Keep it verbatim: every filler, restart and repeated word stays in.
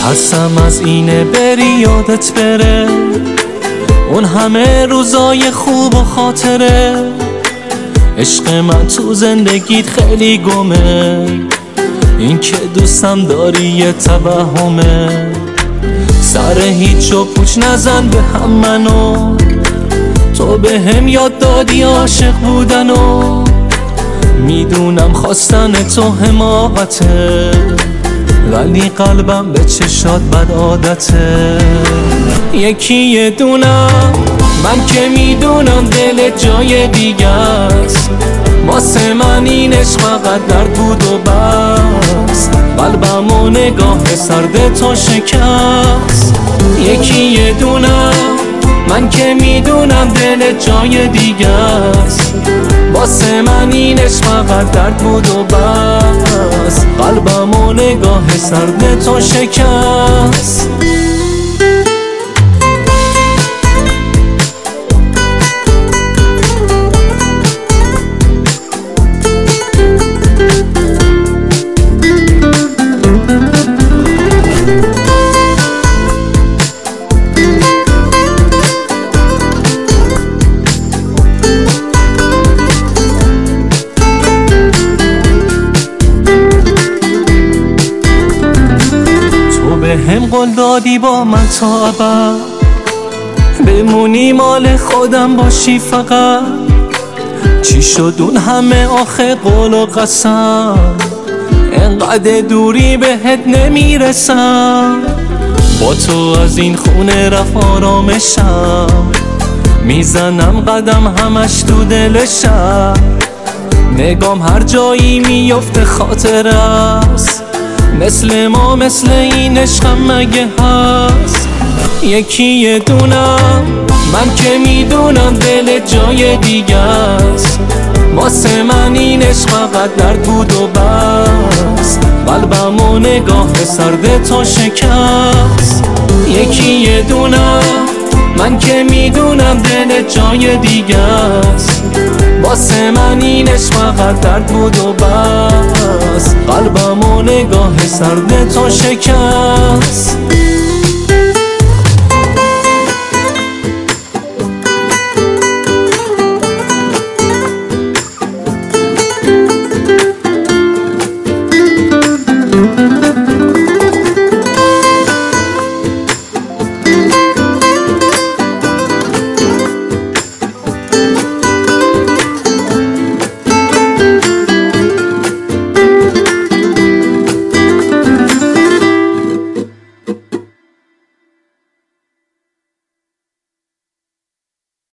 ترسم از اینه بری یادت بره اون همه روزای خوب و خاطره. عشق من تو زندگیت خیلی گمه، این که دوستم داری یه توهمه. سر هیچ و پوچ نزن به هم منو، تو به هم یاد دادی عاشق بودنو. میدونم خواستن تو حماقته، ولی قلبم به چشات بد عادته. یکی یه دونم من که میدونم دل جای دیگه است، واسه من این عشق فقط درد بود و بس. قلبم و نگاه سرد تو شکست. یکی یه دونم من که میدونم دل جای دیگه است، واسه من این عشق فقط درد بود و بس. قلبم و نگاه سرد تو شکست. هم قول دادی با من تا ابد بمونی مال خودم باشی فقط. چی شد اون همه آخه قول و قسم، انقدر دوری بهت نمیرسم. با تو از این خونه رفت آرامشم، میزنم قدم همش تو دلشم. نگام هر جایی میفته خاطر است، مثل ما مثل این عشقم مگه هست. یکی یه دونم من که میدونم دل جای دیگه است، واسه من این عشق فقط درد بود و بس. قلبم و نگاه سرد تو شکست. یکی یه دونم من که میدونم دل جای دیگه است، واسه من این عشق فقط درد بود و بس. قلبم و نگاه سرد تو شکست.